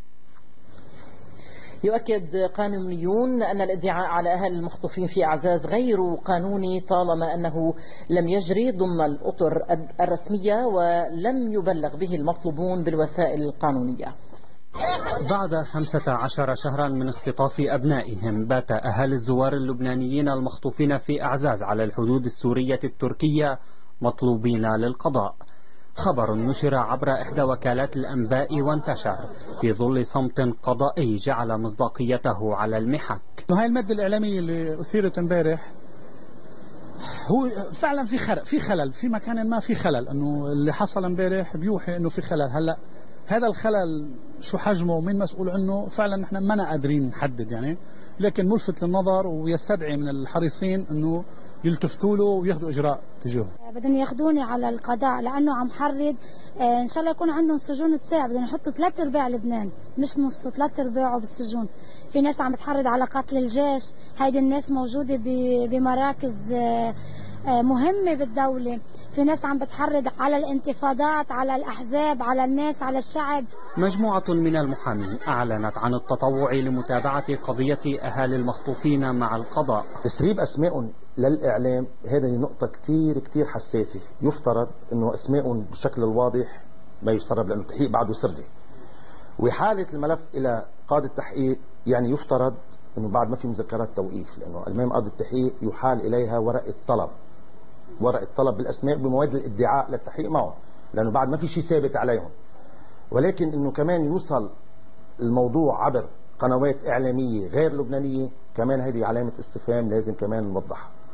يؤكد قانونيون أن الادعاء على أهل المخطوفين في أعزاز غير قانوني طالما أنه لم يجري ضمن الأطر الرسمية ولم يبلغ به المطلوبون بالوسائل القانونية. بعد خمسة عشر شهرا من اختطاف أبنائهم، بات أهالي الزوار اللبنانيين المخطوفين في أعزاز على الحدود السورية التركية مطلوبين للقضاء. خبر نشر عبر إحدى وكالات الأنباء وانتشر في ظل صمت قضائي جعل مصداقيته على المحك. هاي المادة الإعلامية اللي أثيرت امبارح هو فعلا في خلل في خلل في مكان ما في خلل، انه اللي حصل امبارح بيوحي انه في خلل. هلا هذا الخلل شو حجمه ومين مسؤول عنه فعلا نحن ما قادرين نحدد يعني، لكن ملفت للنظر ويستدعي من الحريصين انه يلتفتوا له وياخذوا اجراء تجاهه. بدهم ياخذوني على القضاء لانه عم حرض ان شاء الله يكون عندهم سجون تساع، بدهم يحطوا ثلاث ارباع لبنان مش نص، ثلاث ارباعه بالسجون. في ناس عم بتحرض على قتل الجيش، هيدي الناس موجوده بمراكز مهمه بالدوله. في ناس عم بتحرض على الانتفاضات، على الاحزاب، على الناس، على الشعب. مجموعه من المحامين اعلنت عن التطوع لمتابعه قضيه اهالي المخطوفين مع القضاء. تسريب اسمائهم للاعلام هذه نقطه كثير كثير حساسه، يفترض انه اسمائهم بالشكل الواضح ما يسرب لانه التحقيق بعده سري، وحاله الملف الى قاضي التحقيق يعني يفترض انه بعد ما في مذكرات توقيف، لانه امام قاضي التحقيق يحال اليها ورقه طلب ورقه طلب بالاسماء بمواد الادعاء للتحقيق معه، لانه بعد ما في شيء ثابت عليهم. ولكن انه كمان يوصل الموضوع عبر قنوات اعلاميه غير لبنانيه، كمان هذه علامه استفهام لازم كمان نوضحها.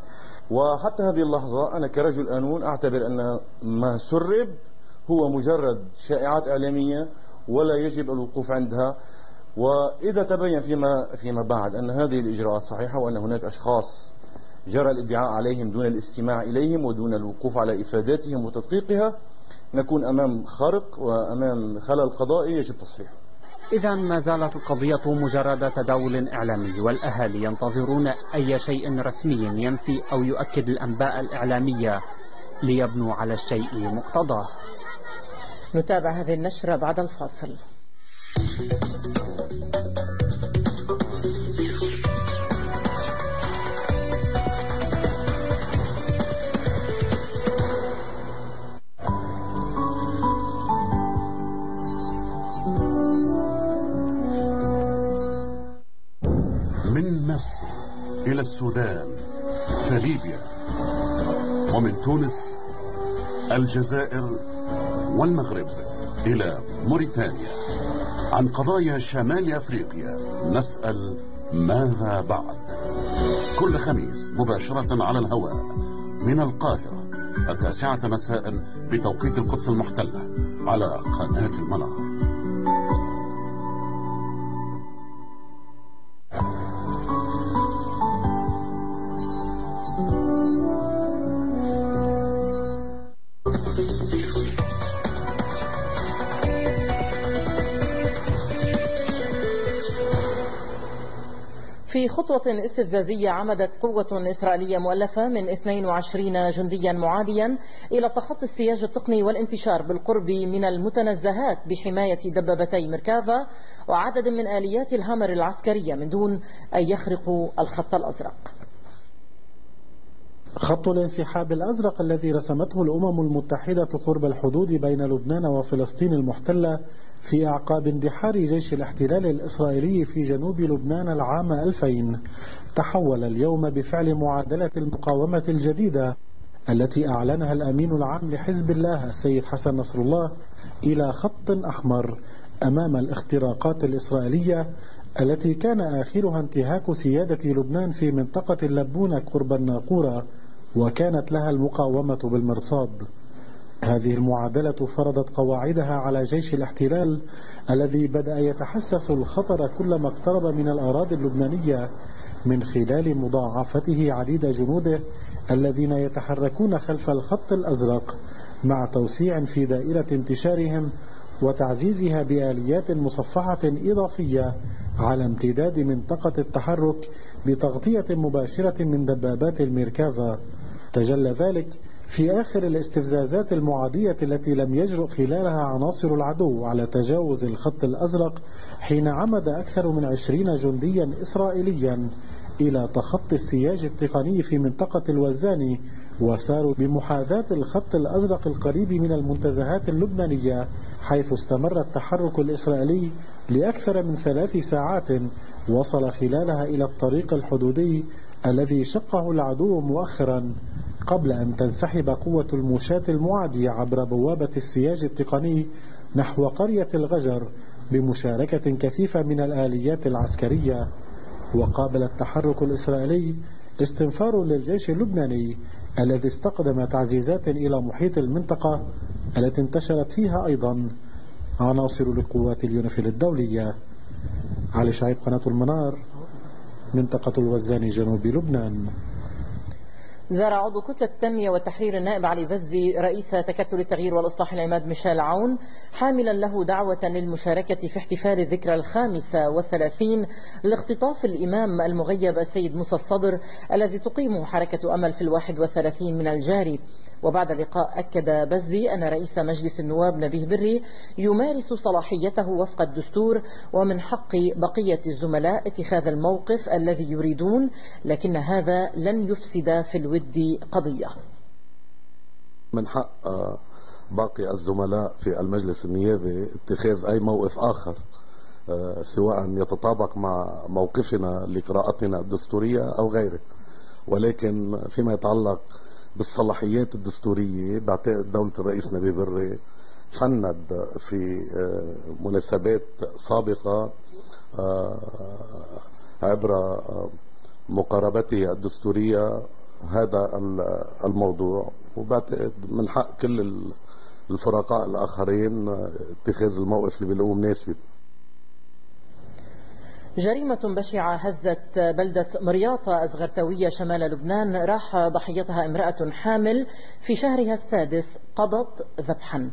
وحتى هذه اللحظة أنا كرجل قانون أعتبر أن ما سرب هو مجرد شائعات إعلامية ولا يجب الوقوف عندها. وإذا تبين فيما فيما بعد أن هذه الإجراءات صحيحة وأن هناك أشخاص جرى الادعاء عليهم دون الاستماع إليهم ودون الوقوف على إفاداتهم وتدقيقها، نكون أمام خرق وأمام خلل قضائي يجب تصحيحه. إذا ما زالت القضية مجرد تداول إعلامي، والأهالي ينتظرون أي شيء رسمي ينفي أو يؤكد الأنباء الإعلامية ليبنوا على الشيء مقتضاه. نتابع هذه النشرة بعد الفاصل. من مصر إلى السودان فليبيا، ومن تونس الجزائر والمغرب إلى موريتانيا، عن قضايا شمال أفريقيا نسأل ماذا بعد. كل خميس مباشرة على الهواء من القاهرة التاسعة مساء بتوقيت القدس المحتلة على قناة المنار. في خطوة استفزازية عمدت قوة إسرائيلية مؤلفة من اثنين وعشرين جنديا معاديا إلى تخطي السياج التقني والانتشار بالقرب من المتنزهات بحماية دبابتي ميركافا وعدد من آليات الهامر العسكرية من دون أن يخرقوا الخط الأزرق. خط الانسحاب الأزرق الذي رسمته الأمم المتحدة قرب الحدود بين لبنان وفلسطين المحتلة في أعقاب اندحار جيش الاحتلال الإسرائيلي في جنوب لبنان العام ألفين تحول اليوم بفعل معادلة المقاومة الجديدة التي أعلنها الأمين العام لحزب الله السيد حسن نصر الله إلى خط أحمر أمام الاختراقات الإسرائيلية التي كان آخرها انتهاك سيادة لبنان في منطقة اللبونة قرب الناقورة، وكانت لها المقاومة بالمرصاد. هذه المعادلة فرضت قواعدها على جيش الاحتلال الذي بدأ يتحسس الخطر كلما اقترب من الأراضي اللبنانية من خلال مضاعفته عديد جنوده الذين يتحركون خلف الخط الأزرق مع توسيع في دائرة انتشارهم وتعزيزها بآليات مصفحة إضافية على امتداد منطقة التحرك بتغطية مباشرة من دبابات الميركافا. تجلى ذلك في آخر الاستفزازات المعادية التي لم يجرؤ خلالها عناصر العدو على تجاوز الخط الأزرق، حين عمد أكثر من عشرين جنديا إسرائيليا إلى تخطي السياج التقني في منطقة الوزاني وساروا بمحاذاة الخط الأزرق القريب من المنتزهات اللبنانية، حيث استمر التحرك الإسرائيلي لأكثر من ثلاث ساعات وصل خلالها إلى الطريق الحدودي الذي شقه العدو مؤخرا قبل أن تنسحب قوة المشاة المعادية عبر بوابة السياج التقني نحو قرية الغجر بمشاركة كثيفة من الآليات العسكرية. وقابل التحرك الإسرائيلي استنفار للجيش اللبناني الذي استقدم تعزيزات إلى محيط المنطقة التي انتشرت فيها أيضا عناصر لقوات اليونيفيل الدولية. علي شعيب، قناة المنار، منطقة الوزاني جنوب لبنان. زار عضو كتلة التنمية والتحرير النائب علي بزي رئيس تكتل التغيير والإصلاح العماد ميشيل عون، حاملا له دعوة للمشاركة في احتفال الذكرى الخامسة والثلاثين لاختطاف الإمام المغيب السيد موسى الصدر الذي تقيمه حركة أمل في الواحد والثلاثين من الجاري. وبعد اللقاء أكد بزي أن رئيس مجلس النواب نبيه بري يمارس صلاحيته وفق الدستور، ومن حق بقية الزملاء اتخاذ الموقف الذي يريدون، لكن هذا لن يفسد في الود قضية. من حق باقي الزملاء في المجلس النيابي اتخاذ أي موقف آخر سواء يتطابق مع موقفنا لقراءتنا الدستورية أو غيره، ولكن فيما يتعلق بالصلاحيات الدستورية بعتقد دولة الرئيس نبيه بري فند في مناسبات سابقة عبر مقاربته الدستورية هذا الموضوع، وبعتقد من حق كل الفرقاء الآخرين اتخاذ الموقف اللي بيلاقوه مناسب. جريمة بشعة هزت بلدة مرياطة الزغرتوية شمال لبنان، راح ضحيتها امرأة حامل في شهرها السادس، قضت ذبحا.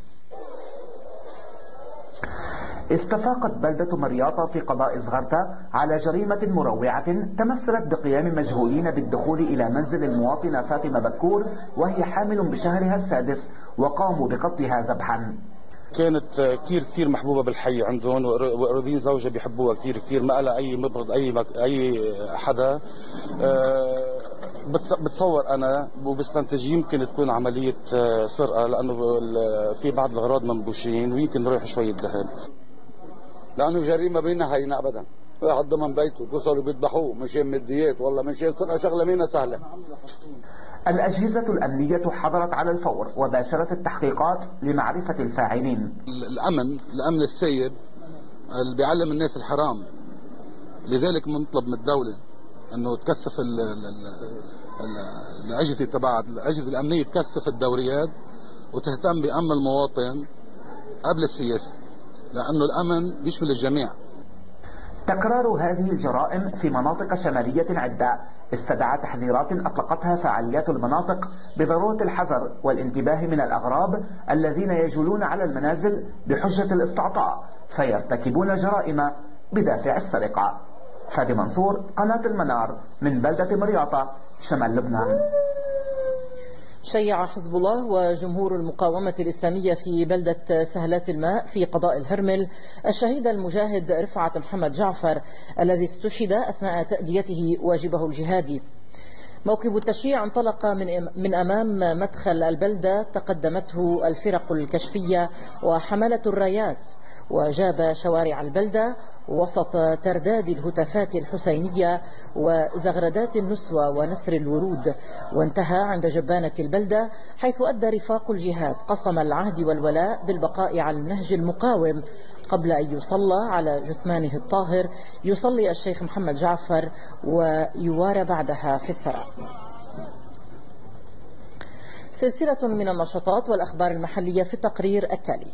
استفاقت بلدة مرياطة في قضاء زغرتة على جريمة مروعة تمثلت بقيام مجهولين بالدخول إلى منزل المواطنة فاطمة بكور وهي حامل بشهرها السادس، وقاموا بقتلها ذبحا. كانت كثير كثير محبوبه بالحي عندهم، وقريبين زوجها بيحبوها كثير كثير، ما لها اي مبغض اي مك... اي حدا. أه بتصور انا وبستنتج يمكن تكون عمليه سرقه، لانه في بعض الاغراض منبوشين ويمكن نروح شويه ذهب، لانه جريمه بينها هينه ابدا. واحد ضمن بيته وصلوا بيذبحوه مشان ماديات، والله مشان سرقه شغله مينا سهله. الأجهزة الأمنية حضرت على الفور وباشرت التحقيقات لمعرفة الفاعلين. الأمن الأمن السيد اللي بيعلم الناس الحرام، لذلك بنطلب من الدولة أنه تكثف الأجهزة تبع الأجهزة الأمنية، تكثف الدوريات وتهتم بأمن المواطن قبل السياسة، لأنه الأمن بيشمل الجميع. تكرار هذه الجرائم في مناطق شمالية عدة استدعى تحذيرات أطلقتها فعاليات المناطق بضرورة الحذر والانتباه من الأغراب الذين يجولون على المنازل بحجة الاستعطاء فيرتكبون جرائم بدافع السرقة. فادي منصور، قناة المنار، من بلدة مرياطة شمال لبنان. شيع حزب الله وجمهور المقاومة الإسلامية في بلدة سهلات الماء في قضاء الهرمل الشهيد المجاهد رفعت محمد جعفر الذي استشهد أثناء تأديته واجبه الجهادي. موكب التشييع انطلق من من أمام مدخل البلدة، تقدمته الفرق الكشفية وحملة الرايات، وجاب شوارع البلدة وسط ترداد الهتافات الحسينية وزغردات النسوة ونثر الورود، وانتهى عند جبانة البلدة حيث أدى رفاق الجهاد قسم العهد والولاء بالبقاء على النهج المقاوم قبل أن يصلى على جثمانه الطاهر يصلي الشيخ محمد جعفر ويوارى بعدها في الثرى. سلسلة من النشاطات والأخبار المحلية في التقرير التالي.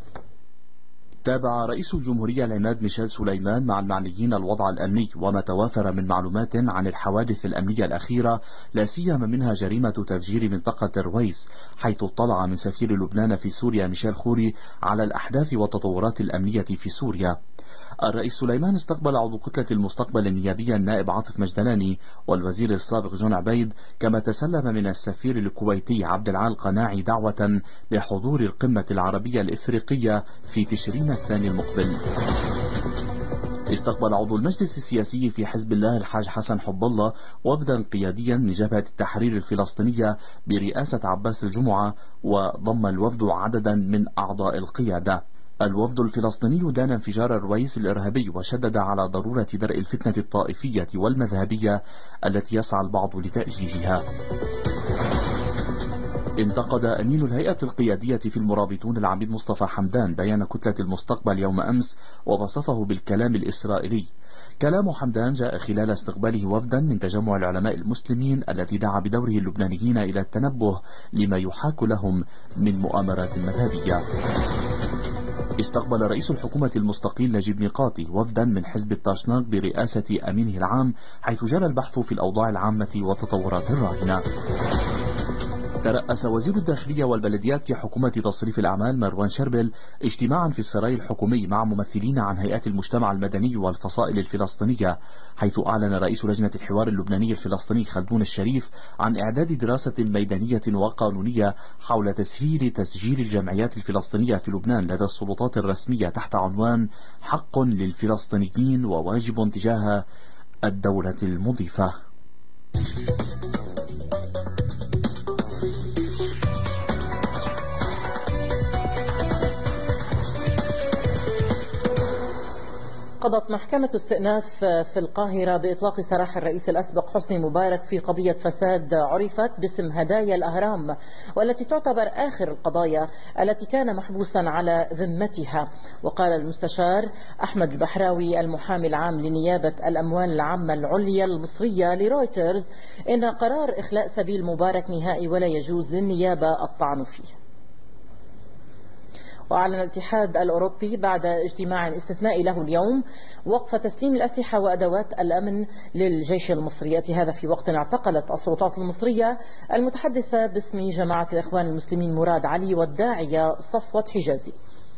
تابع رئيس الجمهورية العماد ميشيل سليمان مع المعنيين الوضع الأمني وما توافر من معلومات عن الحوادث الأمنية الأخيرة، لا سيما منها جريمة تفجير منطقة رويس، حيث اطلع من سفير لبنان في سوريا ميشيل خوري على الأحداث والتطورات الأمنية في سوريا. الرئيس سليمان استقبل عضو كتلة المستقبل النيابية النائب عاطف مجدلاني والوزير السابق جون عبيد، كما تسلم من السفير الكويتي عبد العال قناعي دعوة لحضور القمة العربية الإفريقية في تشرين الثاني المقبل. استقبل عضو المجلس السياسي في حزب الله الحاج حسن حب الله وفدا قياديا من جبهة التحرير الفلسطينية برئاسة عباس الجمعة، وضم الوفد عددا من أعضاء القيادة. الوفد الفلسطيني دان انفجار الرويس الإرهابي وشدد على ضرورة درء الفتنة الطائفية والمذهبية التي يسعى البعض لتأجيجها. انتقد أمين الهيئة القيادية في المرابطون العميد مصطفى حمدان بيان كتلة المستقبل يوم أمس ووصفه بالكلام الإسرائيلي. كلام حمدان جاء خلال استقباله وفدا من تجمع العلماء المسلمين الذي دعا بدوره اللبنانيين إلى التنبه لما يحاك لهم من مؤامرات مذهبية. استقبل رئيس الحكومة المستقيل نجيب ميقاتي وفدا من حزب التاشناق برئاسة أمينه العام، حيث جرى البحث في الأوضاع العامة والتطورات الراهنة. ترأس وزير الداخلية والبلديات في حكومة تصريف الأعمال مروان شربل اجتماعا في السراي الحكومي مع ممثلين عن هيئات المجتمع المدني والفصائل الفلسطينية، حيث أعلن رئيس لجنة الحوار اللبناني الفلسطيني خلدون الشريف عن إعداد دراسة ميدانية وقانونية حول تسهيل تسجيل الجمعيات الفلسطينية في لبنان لدى السلطات الرسمية تحت عنوان حق للفلسطينيين وواجب تجاه الدولة المضيفة. قضت محكمة استئناف في القاهرة بإطلاق سراح الرئيس الأسبق حسني مبارك في قضية فساد عرفت باسم هدايا الأهرام، والتي تعتبر آخر القضايا التي كان محبوسا على ذمتها. وقال المستشار أحمد البحراوي المحامي العام لنيابة الأموال العامة العليا المصرية لرويترز إن قرار إخلاء سبيل مبارك نهائي ولا يجوز للنيابة الطعن فيه. وأعلن الاتحاد الأوروبي بعد اجتماع استثنائي له اليوم وقف تسليم الأسلحة وأدوات الأمن للجيش المصري، هذا في وقت اعتقلت السلطات المصرية المتحدثة باسم جماعة الإخوان المسلمين مراد علي والداعية صفوة حجازي.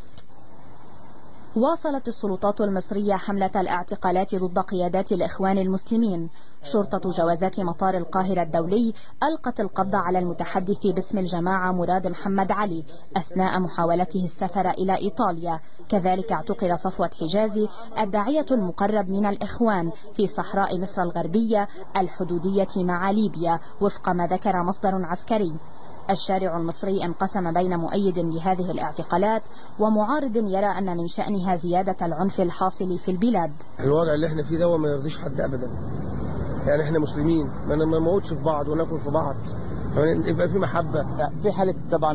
واصلت السلطات المصرية حملة الاعتقالات ضد قيادات الإخوان المسلمين. شرطة جوازات مطار القاهرة الدولي ألقت القبض على المتحدث باسم الجماعة مراد محمد علي أثناء محاولته السفر إلى إيطاليا. كذلك اعتقل صفوة حجازي الداعية المقرب من الإخوان في صحراء مصر الغربية الحدودية مع ليبيا وفق ما ذكر مصدر عسكري. الشارع المصري انقسم بين مؤيد لهذه الاعتقالات ومعارض يرى أن من شأنها زيادة العنف الحاصل في البلاد. الوضع اللي احنا فيه ده ما يرضيش حد أبدا، يعني احنا مسلمين ما نموتش في بعض وناكل في بعض، يعني يبقى في محبة. في حالة طبعا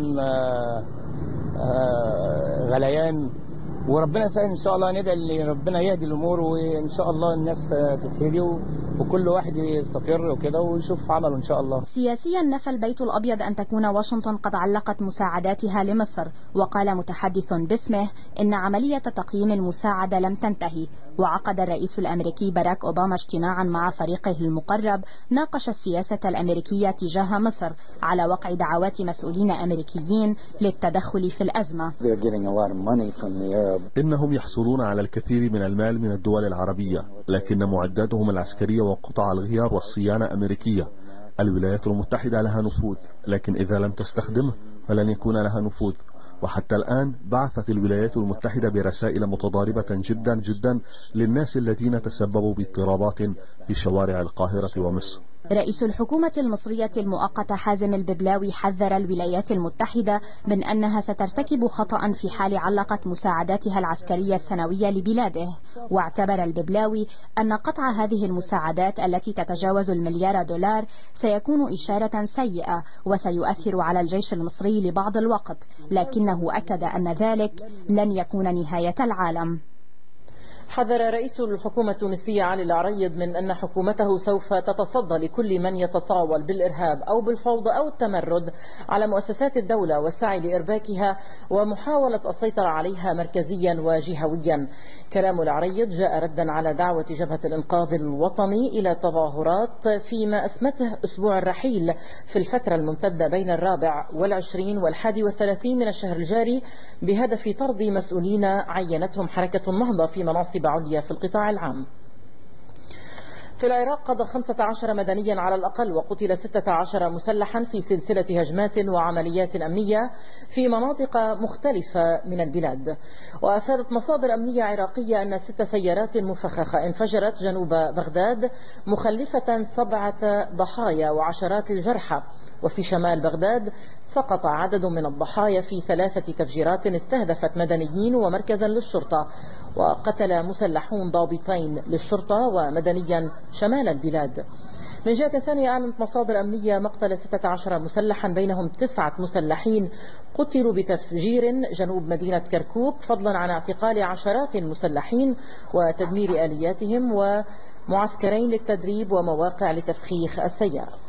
غليان، وربنا يسهل ان شاء الله. ندعي ان ربنا يهدي الامور وان شاء الله الناس تتهدي وكل واحد يستقر وكده ويشوف عمله ان شاء الله. سياسيا نفى البيت الابيض ان تكون واشنطن قد علقت مساعداتها لمصر، وقال متحدث باسمه ان عملية تقييم المساعدة لم تنتهي. وعقد الرئيس الامريكي باراك اوباما اجتماعا مع فريقه المقرب ناقش السياسة الامريكية تجاه مصر على وقع دعوات مسؤولين امريكيين للتدخل في الازمة. إنهم يحصلون على الكثير من المال من الدول العربية، لكن معداتهم العسكرية وقطع الغيار والصيانة أمريكية. الولايات المتحدة لها نفوذ، لكن إذا لم تستخدمه فلن يكون لها نفوذ. وحتى الآن بعثت الولايات المتحدة برسائل متضاربة جدا جدا للناس الذين تسببوا باضطرابات في شوارع القاهرة ومصر. رئيس الحكومة المصرية المؤقتة حازم الببلاوي حذر الولايات المتحدة من أنها سترتكب خطأ في حال علقت مساعداتها العسكرية السنوية لبلاده. واعتبر الببلاوي أن قطع هذه المساعدات التي تتجاوز المليار دولار سيكون إشارة سيئة وسيؤثر على الجيش المصري لبعض الوقت، لكنه أكد أن ذلك لن يكون نهاية العالم. حذر رئيس الحكومة التونسية علي العريض من أن حكومته سوف تتصدى لكل من يتطاول بالإرهاب أو بالفوضى أو التمرد على مؤسسات الدولة والسعي لإرباكها ومحاولة السيطرة عليها مركزيا وجهويا. كلام العريض جاء ردا على دعوة جبهة الإنقاذ الوطني إلى تظاهرات فيما أسمته أسبوع الرحيل في الفترة الممتدة بين الرابع والعشرين والحادي والثلاثين من الشهر الجاري بهدف طرد مسؤولين عينتهم حركة النهضة في مناصب عليا في القطاع العام. في العراق قضى خمسة عشر مدنيا على الأقل وقتل ستة عشر مسلحا في سلسلة هجمات وعمليات أمنية في مناطق مختلفة من البلاد. وأفادت مصادر أمنية عراقية أن ست سيارات مفخخة انفجرت جنوب بغداد مخلفة سبعة ضحايا وعشرات الجرحى. وفي شمال بغداد سقط عدد من الضحايا في ثلاثة تفجيرات استهدفت مدنيين ومركزا للشرطة، وقتل مسلحون ضابطين للشرطة ومدنيا شمال البلاد. من جهة ثانية أعلنت مصادر أمنية مقتل ستة عشر مسلحا بينهم تسعة مسلحين قتلوا بتفجير جنوب مدينة كركوك، فضلا عن اعتقال عشرات المسلحين وتدمير آلياتهم ومعسكرين للتدريب ومواقع لتفخيخ السيارات.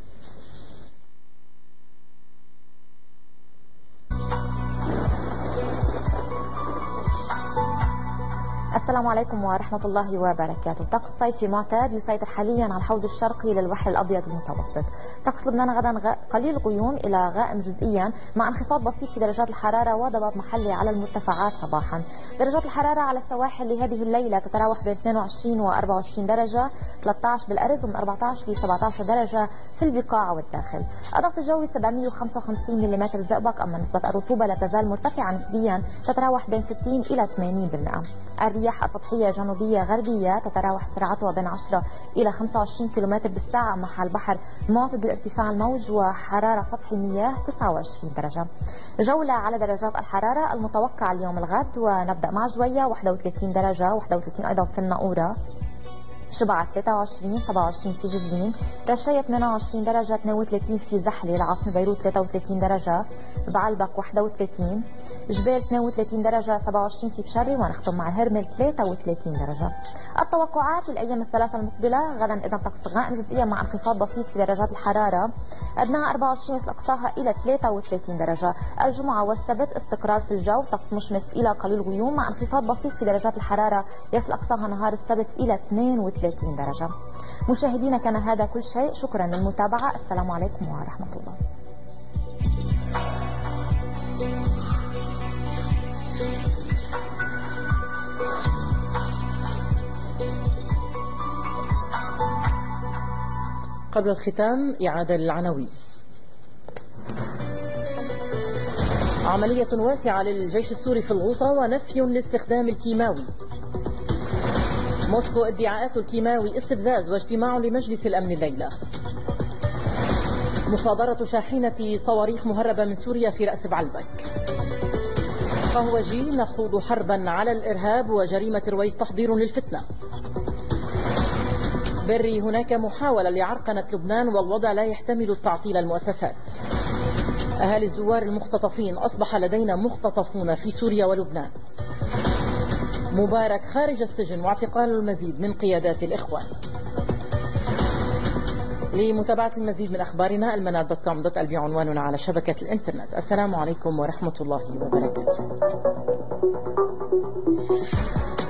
السلام عليكم ورحمة الله وبركاته. طقس صيفي معتاد يسيطر حاليا على الحوض الشرقي للبحر الأبيض المتوسط. طقس لبنان غدا غ... قليل غيوم إلى غائم جزئيا مع انخفاض بسيط في درجات الحرارة وضباب محلي على المرتفعات صباحا. درجات الحرارة على السواحل لهذه الليلة تتراوح بين اثنين وعشرين و أربعة وعشرين درجة، ثلاثة عشر بالأرز ومن أربعة عشر ل سبعة عشر درجة في البقاع والداخل. الضغط الجوي سبعمئة وخمسة وخمسين ملم زئبق، أما نسبة الرطوبة لا تزال مرتفعة نسبيا تتراوح بين ستين إلى ثمانين بالمئة. الرياح رياح سطحية جنوبية غربية تتراوح سرعتها بين عشرة إلى خمسة وعشرين كيلومتر بالساعة مع البحر، معتدل ارتفاع الموج، وحرارة سطح المياه تسعة وعشرين درجة. جولة على درجات الحرارة المتوقع اليوم الغد، ونبدأ مع جوية واحد وثلاثين درجة، واحد وثلاثين أيضا في الناقورة، شبعة ثلاثة وعشرين، سبعة وعشرين في جبلين، رشاية ثمانية وعشرين درجة، اثنين وثلاثين في زحلة العاصمة بيروت، ثلاثة وثلاثين درجة، بعلبك واحد وثلاثين، جبال اثنين وثلاثين درجة، سبعة وعشرين في بشري، ونختم مع هرمل ثلاثة وثلاثين درجة. التوقعات للأيام الثلاثة المقبلة: غدا إذا طقس غائم جزئيا مع انخفاض بسيط في درجات الحرارة، أدناها أربعة وعشرين يصل أقصاها إلى ثلاثة وثلاثين درجة. الجمعة والسبت استقرار في الجو، طقس مشمس إلى قليل غيوم مع انخفاض بسيط في درجات الحرارة يصل أقصاها نهار السبت إلى اثنين وثلاثين درجة. مشاهدينا كان هذا كل شيء، شكرا للمتابعة، السلام عليكم ورحمة الله. قبل الختام إعادة للعناوين. عملية واسعة للجيش السوري في الغوطة ونفي لاستخدام الكيماوي. موسكو ادعاءات الكيماوي استفزاز واجتماع لمجلس الأمن الليلة. مصادرة شاحنة صواريخ مهربة من سوريا في رأس بعلبك. قهوجي نخوض حربا على الإرهاب وجريمة رويس تحضير للفتنة. بري هناك محاولة لعرقنة لبنان والوضع لا يحتمل تعطيل المؤسسات. أهالي الزوار المختطفين أصبح لدينا مختطفون في سوريا ولبنان. مبارك خارج السجن واعتقال المزيد من قيادات الإخوان. لمتابعة المزيد من أخبارنا المنار دوت كوم دوت ألبي عنواننا على شبكة الإنترنت. السلام عليكم ورحمة الله وبركاته.